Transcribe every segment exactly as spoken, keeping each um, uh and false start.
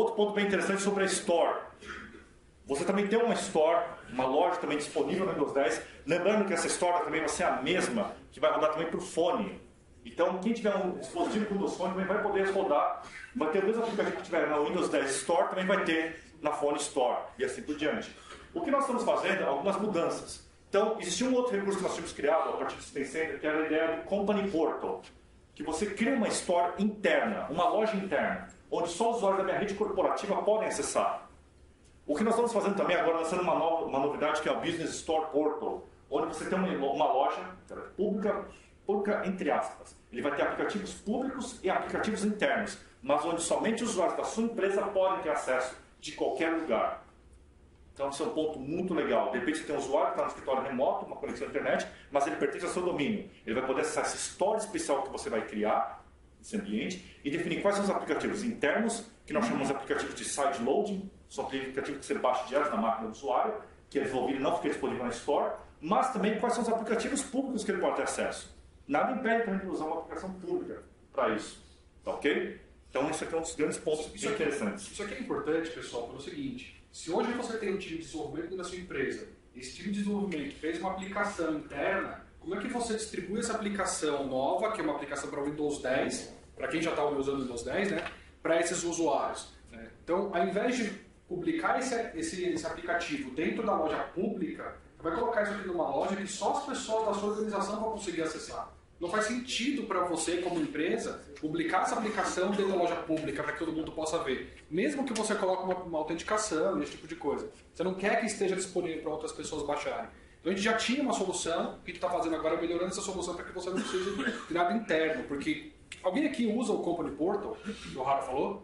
Outro ponto bem interessante sobre a Store. Você também tem uma Store, uma loja também disponível no Windows dez. Lembrando que essa Store também vai ser a mesma que vai rodar também para o fone. Então, quem tiver um dispositivo com Windows Phone também vai poder rodar. Vai ter o mesmo aplicativo que tiver na Windows dez Store, também vai ter na Phone Store e assim por diante. O que nós estamos fazendo? Algumas mudanças. Então, existia um outro recurso que nós tínhamos criado a partir do System Center, que era a ideia do Company Portal. Que você cria uma Store interna, uma loja interna, onde só os usuários da minha rede corporativa podem acessar. O que nós estamos fazendo também agora, lançando uma, nova, uma novidade que é o Business Store Portal, onde você tem uma, uma loja pública, pública entre aspas. Ele vai ter aplicativos públicos e aplicativos internos, mas onde somente os usuários da sua empresa podem ter acesso de qualquer lugar. Então, esse é um ponto muito legal. De repente, você tem um usuário que está no escritório remoto, uma conexão à internet, mas ele pertence ao seu domínio. Ele vai poder acessar essa história especial que você vai criar, esse ambiente, e definir quais são os aplicativos internos, que nós chamamos de aplicativos de side loading, são aplicativos que você baixa direto na máquina do usuário, que é desenvolvido e não fica disponível na Store, mas também quais são os aplicativos públicos que ele pode ter acesso. Nada impede também de usar uma aplicação pública para isso. Tá ok? Então, isso aqui é um dos grandes pontos isso aqui, interessantes. Isso aqui é importante, pessoal, pelo seguinte: se hoje você tem um time de desenvolvimento da sua empresa, esse time de desenvolvimento fez uma aplicação interna, como é que você distribui essa aplicação nova, que é uma aplicação para o Windows dez, para quem já está usando o Windows dez, né, para esses usuários? Né? Então, ao invés de publicar esse, esse, esse aplicativo dentro da loja pública, você vai colocar isso aqui numa loja que só as pessoas da sua organização vão conseguir acessar. Não faz sentido para você, como empresa, publicar essa aplicação dentro da loja pública para que todo mundo possa ver. Mesmo que você coloque uma, uma autenticação, esse tipo de coisa. Você não quer que esteja disponível para outras pessoas baixarem. Então a gente já tinha uma solução, o que a gente está fazendo agora é melhorando essa solução para que você não precise de nada interno. Porque alguém aqui usa o Company Portal, que o Rara falou?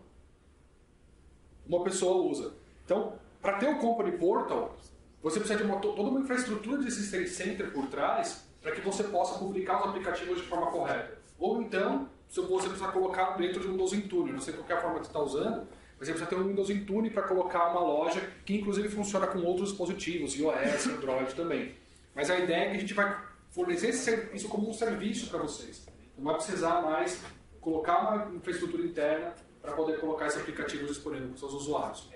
Uma pessoa usa. Então, para ter o Company Portal, você precisa de uma, toda uma infraestrutura de System Center por trás para que você possa publicar os aplicativos de forma correta. Ou então, se você precisa colocar dentro de um Windows Intune, não sei qual é a forma que você está usando, mas você precisa ter um Windows Intune para colocar uma loja que inclusive funciona com outros dispositivos, iOS, Android também. Mas a ideia é que a gente vai fornecer isso como um serviço para vocês. Não vai precisar mais colocar uma infraestrutura interna para poder colocar esse aplicativo disponível para os seus usuários.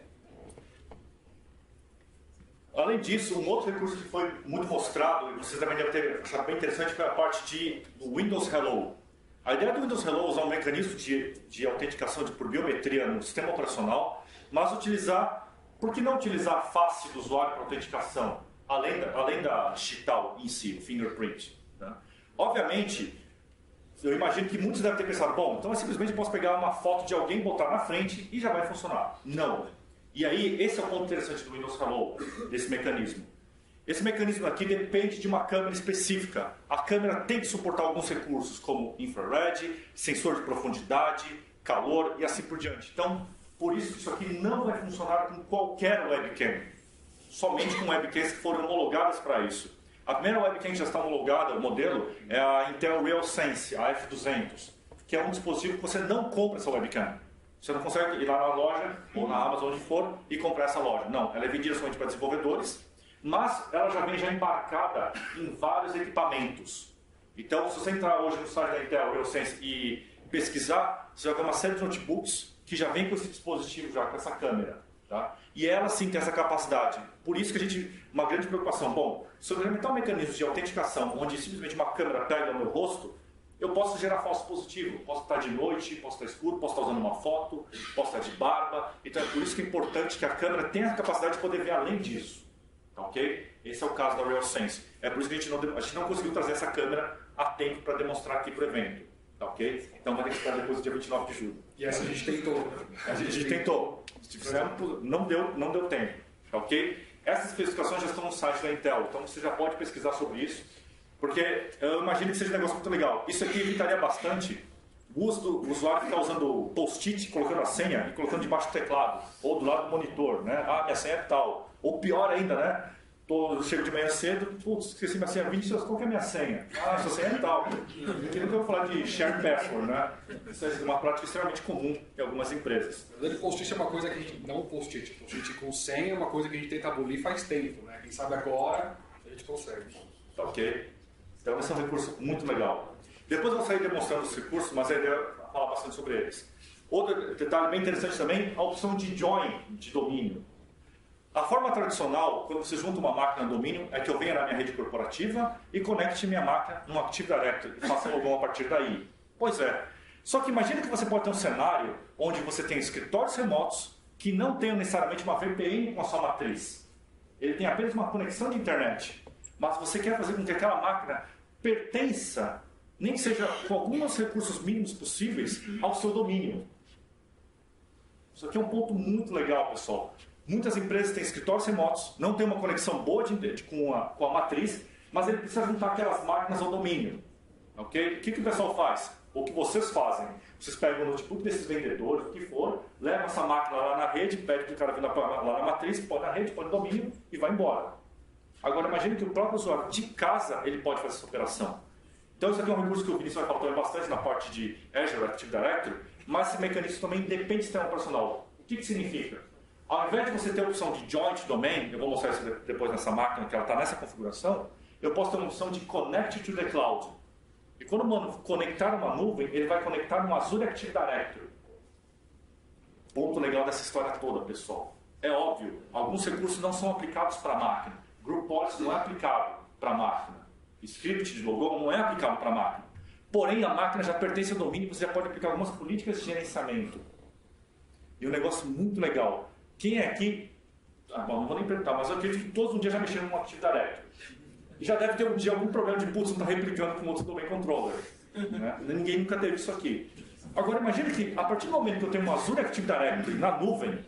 Além disso, um outro recurso que foi muito mostrado, e vocês também devem ter achado bem interessante, foi a parte de, do Windows Hello. A ideia do Windows Hello é usar um mecanismo de, de autenticação de, por biometria no sistema operacional, mas utilizar, por que não utilizar a face do usuário para autenticação, além da, além da digital em si, o fingerprint? Né? Obviamente, eu imagino que muitos devem ter pensado, bom, então eu simplesmente posso pegar uma foto de alguém, botar na frente e já vai funcionar. Não. E aí, esse é o ponto interessante do Windows Hello, desse mecanismo. Esse mecanismo aqui depende de uma câmera específica. A câmera tem que suportar alguns recursos, como infrared, sensor de profundidade, calor e assim por diante. Então, por isso que isso aqui não vai funcionar com qualquer webcam. Somente com webcams que foram homologadas para isso. A primeira webcam que já está homologada, o modelo, é a Intel RealSense, a F duzentos, que é um dispositivo que você não compra essa webcam. Você não consegue ir lá na loja, ou na Amazon, onde for, e comprar essa loja. Não, ela é vendida somente para desenvolvedores, mas ela já vem já embarcada em vários equipamentos. Então, se você entrar hoje no site da Intel RealSense e pesquisar, você vai ver uma série de notebooks que já vem com esse dispositivo, já com essa câmera. Tá? E ela sim tem essa capacidade. Por isso que a gente, uma grande preocupação, bom, se eu implementar um mecanismo de autenticação, onde simplesmente uma câmera pega no meu rosto, eu posso gerar falso positivo, posso estar de noite, posso estar escuro, posso estar usando uma foto, posso estar de barba. Então é por isso que é importante que a câmera tenha a capacidade de poder ver além disso. Tá, ok? Esse é o caso da RealSense. É por isso que a gente não, a gente não conseguiu trazer essa câmera a tempo para demonstrar aqui para o evento. Tá, ok? Então vai ter que esperar depois do dia vinte e nove de julho. E essa a gente tentou. A gente, a gente tentou. Não deu, não deu tempo. Tá, ok? Essas especificações já estão no site da Intel, então você já pode pesquisar sobre isso. Porque eu imagino que seja um negócio muito legal. Isso aqui evitaria bastante o uso do o usuário ficar usando post-it, colocando a senha e colocando debaixo do teclado, ou do lado do monitor, né? Ah, minha senha é tal. Ou pior ainda, né? Tô, eu chego de manhã cedo, putz, esqueci minha senha vinte, qual que é a minha senha? Ah, sua senha é tal. Aqui não vou falar de shared password, né? Isso é uma prática extremamente comum em algumas empresas. Na verdade, post-it é uma coisa que a gente... Não post-it. Post-it com senha é uma coisa que a gente tenta abolir faz tempo, né? Quem sabe agora, a gente consegue. Tá ok? Então esse é um recurso muito legal. Depois eu vou sair demonstrando os recursos, mas a ideia é falar bastante sobre eles. Outro detalhe bem interessante também, a opção de join de domínio. A forma tradicional, quando você junta uma máquina no domínio, é que eu venha na minha rede corporativa e conecte minha máquina no Active Directory e faça login a partir daí. Pois é. Só que imagine que você pode ter um cenário onde você tem escritórios remotos que não tenham necessariamente uma V P N com a sua matriz. Ele tem apenas uma conexão de internet. Mas você quer fazer com que aquela máquina pertença, nem que seja com alguns recursos mínimos possíveis, ao seu domínio. Isso aqui é um ponto muito legal, pessoal. Muitas empresas têm escritórios remotos, não tem uma conexão boa de, de, com, a, com a matriz, mas ele precisa juntar aquelas máquinas ao domínio. Okay? O que, que o pessoal faz? O que vocês fazem? Vocês pegam o notebook desses vendedores, o que for, levam essa máquina lá na rede, pede para o cara vir lá, lá na matriz, põe na rede, põe no domínio e vai embora. Agora imagine que o próprio usuário de casa ele pode fazer essa operação. Então isso aqui é um recurso que o Vinícius vai faltar bastante na parte de Azure Active Directory, mas esse mecanismo também depende do sistema operacional. O que, que significa? Ao invés de você ter a opção de Joint Domain, eu vou mostrar isso depois nessa máquina, que ela está nessa configuração, eu posso ter uma opção de Connect to the Cloud. E quando eu conectar uma nuvem, ele vai conectar no Azure Active Directory. Ponto legal dessa história toda, pessoal. É óbvio, alguns recursos não são aplicados para a máquina. Group Policy não é aplicado para a máquina. Script de logo não é aplicado para a máquina. Porém, a máquina já pertence ao domínio e você já pode aplicar algumas políticas de gerenciamento. E um negócio muito legal. Quem é aqui... Ah, bom, não vou nem perguntar, mas eu acredito que todos um dia já mexeram no Active Directory. E já deve ter um dia algum problema de putz, não está replicando com outro domain controller. Né? Ninguém nunca teve isso aqui. Agora, imagine que a partir do momento que eu tenho um Azure Active Directory na nuvem,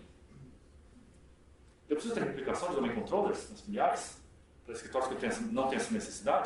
eu preciso ter replicação de domain controllers nas filiais? Para escritórios que eu tenho, não têm essa necessidade?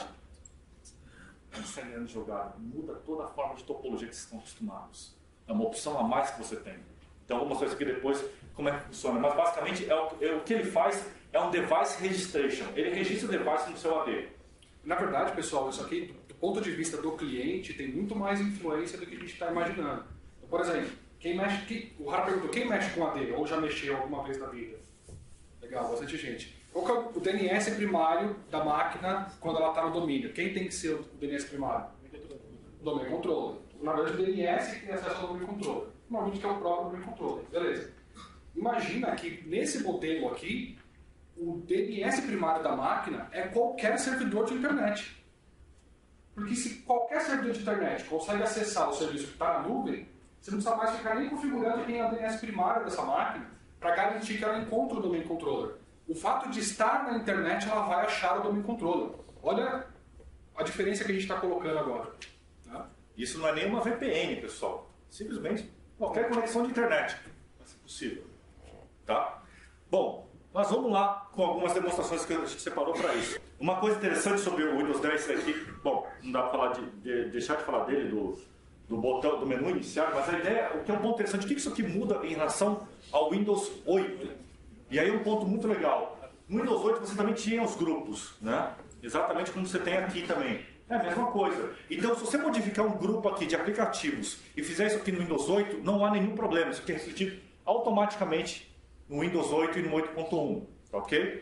É um cenário jogado. Muda toda a forma de topologia que vocês estão acostumados. É uma opção a mais que você tem. Então, eu vou mostrar isso aqui depois, como é que funciona. Mas, basicamente, é o, é o que ele faz é um Device Registration. Ele registra o device no seu A D. Na verdade, pessoal, isso aqui, do ponto de vista do cliente, tem muito mais influência do que a gente está imaginando. Então, por exemplo, quem mexe, quem, o Rara perguntou, quem mexe com A D? Ou já mexeu alguma vez na vida? Legal, bastante gente. Qual que é o D N S primário da máquina quando ela está no domínio? Quem tem que ser o D N S primário? O domain controller. Na verdade, o D N S tem acesso ao domain controller. Normalmente que é o próprio domain controller. Beleza. Imagina que nesse modelo aqui, o D N S primário da máquina é qualquer servidor de internet. Porque se qualquer servidor de internet consegue acessar o serviço que está na nuvem, você não precisa mais ficar nem configurando quem é o D N S primário dessa máquina para garantir que ela encontre o domain controller. O fato de estar na internet, ela vai achar o domain controller. Olha a diferença que a gente está colocando agora. Tá? Isso não é nenhuma V P N, pessoal. Simplesmente qualquer conexão de internet. Vai ser possível. Tá? Bom, mas vamos lá com algumas demonstrações que a gente separou para isso. Uma coisa interessante sobre o Windows dez aqui, bom, não dá para falar de, de, deixar de falar dele, do, do botão, do menu iniciar, mas a ideia, o que é um ponto interessante, o que isso aqui muda em relação ao Windows oito? E aí um ponto muito legal. No Windows oito você também tinha os grupos, né? Exatamente como você tem aqui também. É a mesma coisa. Então, se você modificar um grupo aqui de aplicativos e fizer isso aqui no Windows oito, não há nenhum problema. Isso aqui é refletido automaticamente no Windows oito e no oito ponto um. Ok?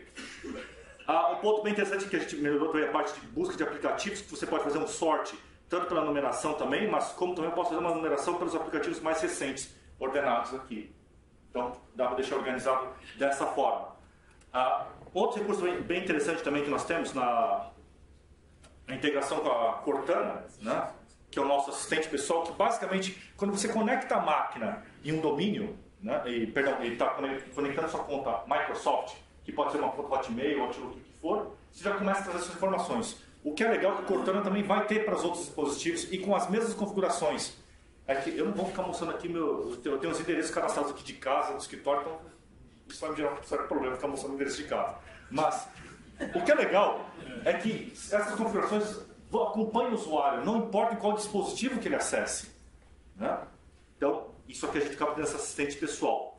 Ah, um ponto bem interessante que a gente melhorou também a parte de busca de aplicativos, que você pode fazer um sort tanto pela numeração também, mas como também eu posso fazer uma numeração pelos aplicativos mais recentes, ordenados aqui. Então, dá para deixar organizado dessa forma. Ah, outro recurso bem, bem interessante também que nós temos na, na integração com a Cortana, né, que é o nosso assistente pessoal, que basicamente, quando você conecta a máquina em um domínio, né, e, perdão, ele está conectando sua conta Microsoft, que pode ser uma conta Hotmail, Outlook, o que for, você já começa a trazer essas informações. O que é legal é que a Cortana também vai ter para os outros dispositivos e com as mesmas configurações. É que eu não vou ficar mostrando aqui, meu, eu tenho os endereços cadastrados aqui de casa, do escritório, então isso vai me gerar um certo problema ficar mostrando o endereço de casa. Mas o que é legal é que essas configurações acompanham o usuário, não importa em qual dispositivo que ele acesse. Né? Então, isso aqui a gente acaba tendo esse assistente pessoal.